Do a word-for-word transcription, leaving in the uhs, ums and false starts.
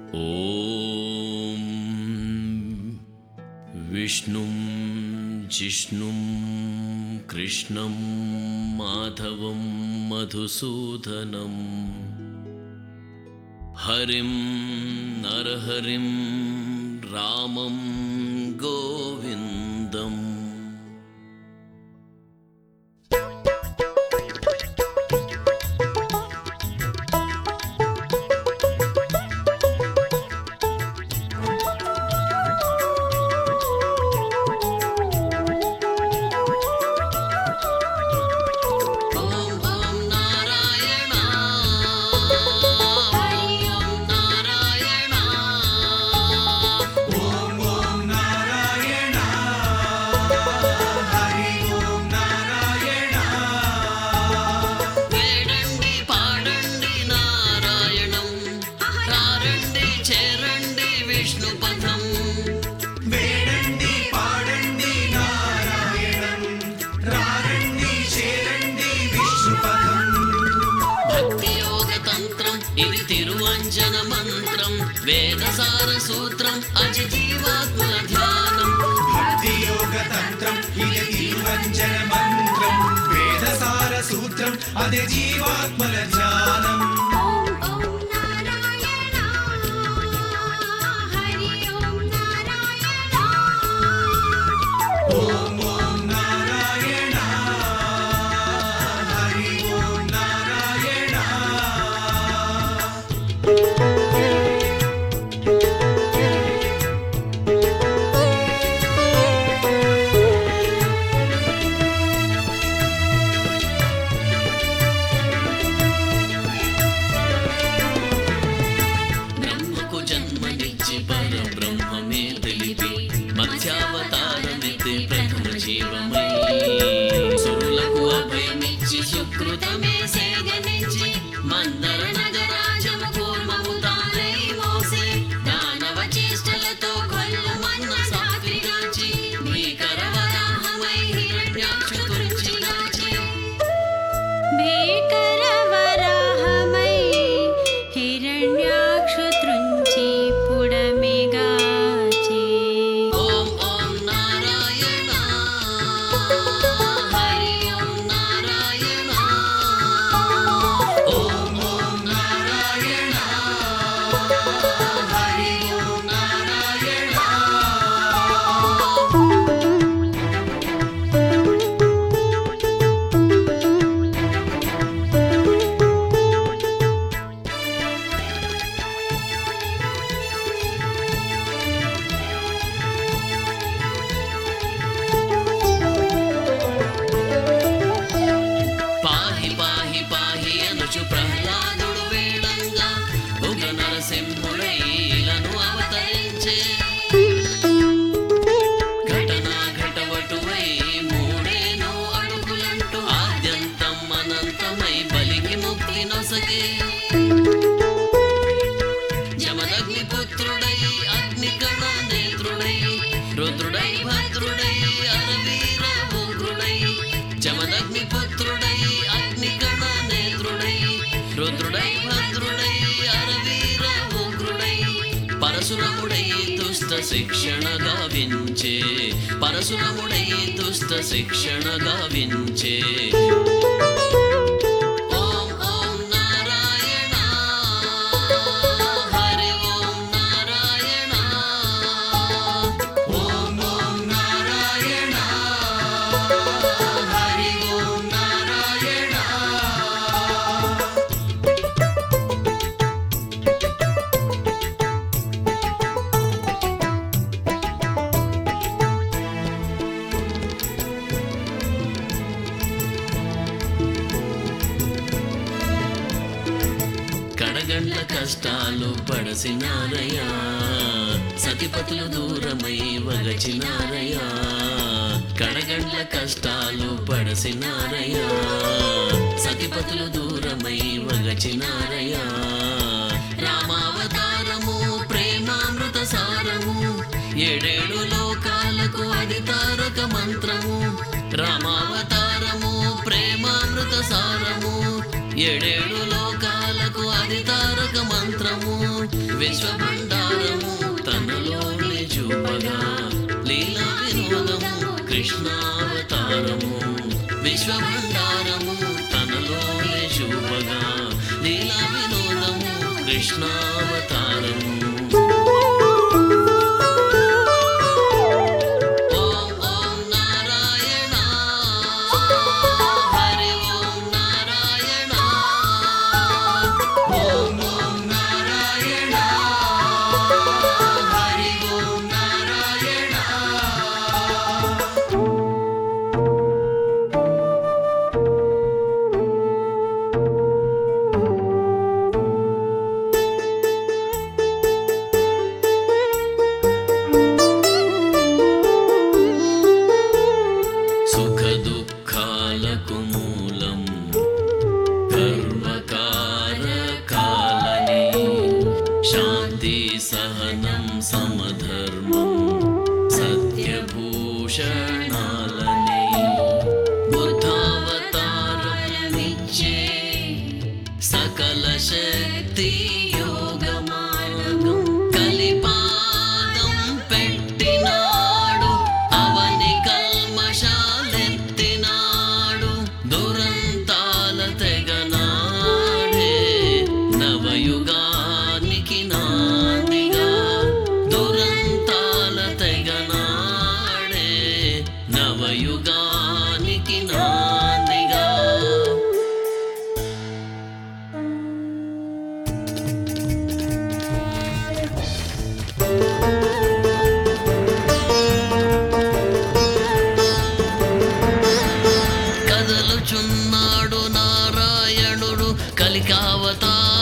ఓం విష్ణుం జిష్ణుం కృష్ణం మాధవం మధుసూదనం హరిం నరహరిం రామం గోవిందం. ఇది తిరువంజన మంత్రం, వేదసార సూత్రం, అజి జీవాత్మల ధ్యానం. భక్తి యోగ తంత్రం ఇది తిరువంజన మంత్రం, వేదసార సూత్రం, అదే జీవాత్మల ధ్యానం. బ్రహ్మమే తెలిపి మధ్యావతారమితే ప్రథమ జీవమై సురులకు అభయమిచ్చి సుకృతమే సేదనించి మందర నగరాజము కూర్మము తానై మోసే దానవ చేష్టలతో కొల్లు మన్న సాత్విగాచి భీకర వరాహమై హిరణ్యాక్షు తుర్చిగాచి భీకర వరాహమై హిరణ్యాక్షు త్రుంచి పుడమిగాచి. ఓం ఓం నారాయణ హరి ఓం నారాయణ ఓం ఓం నారాయణ హరి ఓం నారాయణ. పాహి పాహి పాహి అనుచు ప్రహ్లాదుడు వేడంగా ఉగ్ర నరసింహుడైలను అవతరించే ఘటనా ఘటవటువై మూడేనో అడుగులంటూ ఆద్యంతం అనంతమై బలికి ముక్తి నొసగే జమదగ్ని పుత్రుడై అగ్నిగణ నేత్రుడై రుద్రుడై భద్రుడై అరవీర ఉగ్రుడై జమదగ్ని పుత్రుడై అగ్నిగణ నేత్రుడై రుద్రుడై భద్రుడై అరవీర ఉగ్రుడై పరశురముడై దుష్ట శిక్షణ గావించే పరశురముడై దుష్ట శిక్షణ గావించే. ఓం ఓం నారాయణ హరి ఓం నారాయణ ఓం ఓం నారాయణ హరి ఓం నారాయణ. కడగండ్ల కష్టాలు పడసినారయ్యా, సతిపతులు దూరమై వగచినారయ్యా. కడగండ్ల కష్టాలు పడసినారయ్యా, సతిపతులు దూరమై వగచినారయ్యా. రామావతారము ప్రేమామృత సారము, ఏడేడు లోకాలకు అది తారక మంత్రము. రామావతారము ప్రేమామృత సారము, ఏడేడు లోకాలకు అది తారక మంత్రము విశ్వభండారము తనలోని చూపగా లీలా వినోదము కృష్ణావతారము విశ్వభండారము తనలోని చూపగా లీలా వినోదము కృష్ణావతారము మూలం గర్వకారకాలని శాంతి సహనం సమధర్మం సత్యభూషణాలని బుద్ధావతారమిచ్చే సకల శక్తి యోగమార్గం కలిపాదం పెట్టినాడు అవని కల్మషాలెత్తినాడు దురంతాల తెగనాడే నవయుగానికి నాందిగా దురంతాల తెగనాడే నవయుగానికి నాందిగా కదలుచున్నాడు నారాయణుడు కలికావతార